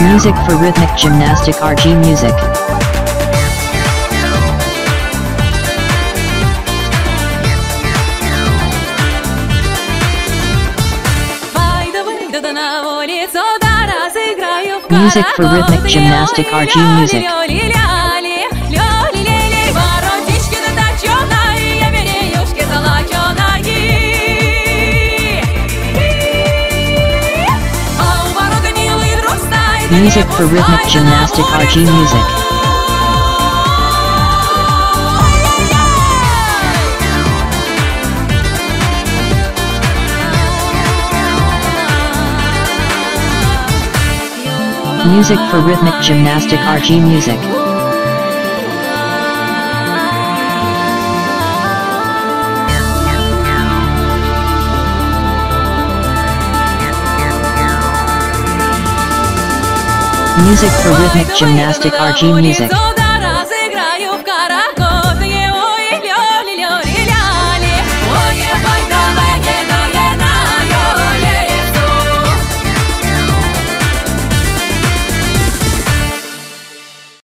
Music for rhythmic gymnastic RG music. Music for rhythmic gymnastic RG music. Music for rhythmic gymnastic RG music. Music for rhythmic gymnastic RG music. Music for rhythmic gymnastic RG music.